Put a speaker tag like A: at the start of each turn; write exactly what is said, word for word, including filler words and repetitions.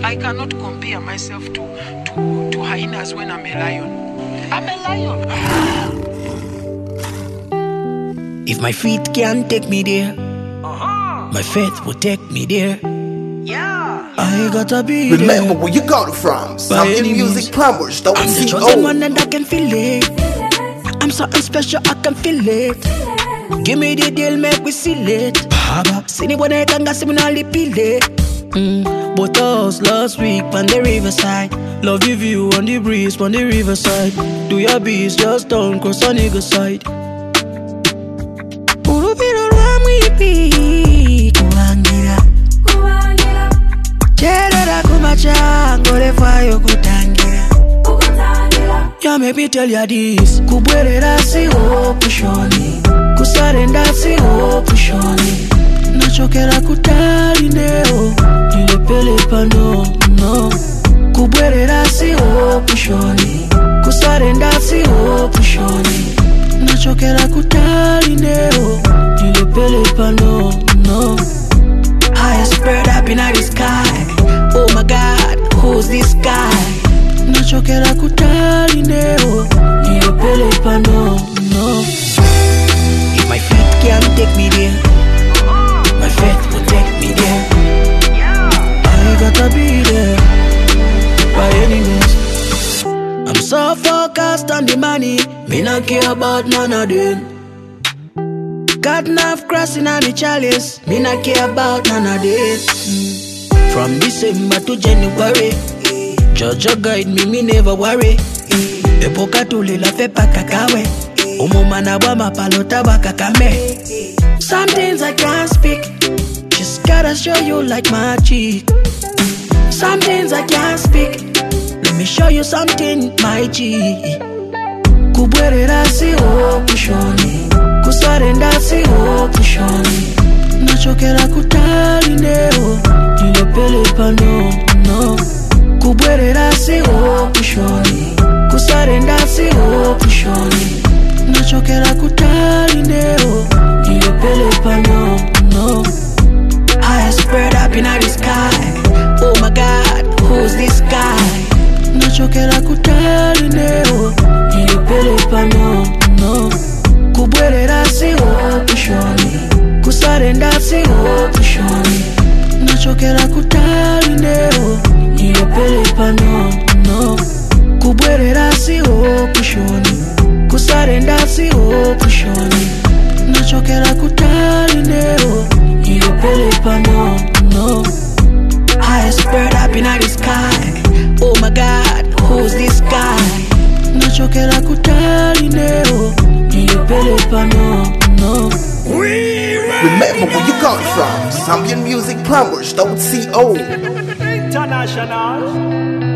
A: I cannot compare myself to, to, to hyenas when I'm a lion. I'm a lion.
B: If my feet can't take me there,
A: Uh-huh.
B: my faith will take me there.
A: Yeah.
B: I gotta be
C: Remember
B: there.
C: where you got it from. Zambian
B: any
C: Music
B: means.
C: Plumbers, don't
B: I'm the
C: see
B: chosen
C: old.
B: one and I can feel it. I'm something special, I can feel it. Give me the deal, make we seal it. See me when I can gas me all the peel it. Mm. But us last week on the riverside. Love the view on the breeze on the riverside. Do your beats, just don't cross on nigga side. Urubiro rwamwipi kuwangira Cherera kumacha ngore fayo kutangira. Yeah, maybe tell ya this. Kubwerera si opushoni, kusarenda si opushoni. Nachokera kutali neo, nilepele pano no. Kubwerera si opushoni, kusarenda si opushoni. Nachokera kutali neo, nilepele pano no. Highest bird up in the sky. Oh my God, who's this guy? Nachokera kutali neo, nilepele pano no. If my feet can't take me there, my faith will take me there. I gotta be there by any means. I'm so focused on the money, me not care about none of them. Got enough crossing on the chalice, me not care about none of this. Mm. From December to January, Jojo guide me, me never worry. Epoka tuli la fepa kakawe, umumana wa mapalota wakakame. Some things I can't speak, just gotta show you like magic. Some things I can't speak, let me show you something, my G. Kubwerera si opushoni, kusarenda si opushoni. Nachokera kutali neo, nilepele pano no. Kubwerera si opushoni, kusarenda si opushoni. Nachokera kutali neo, nilepele pano no. Highest bird up in the sky. Oh my God, who's this guy? Nachokera kutali neo, nilepele pano no. Kubwerera si opushoni, kusarenda si opushoni. Nachokera kutali neo, nilepele pano no. Kubwerera si opushoni, kusarenda si opushoni. Nachokera kutali neo, nilepele pano no. Highest bird up in the sky. Oh my God, who's this guy? Nachokera kutali neo, nilepele pano no.
C: Remember where you got it from. Zambian Music Plumbers, don't see old.
D: International.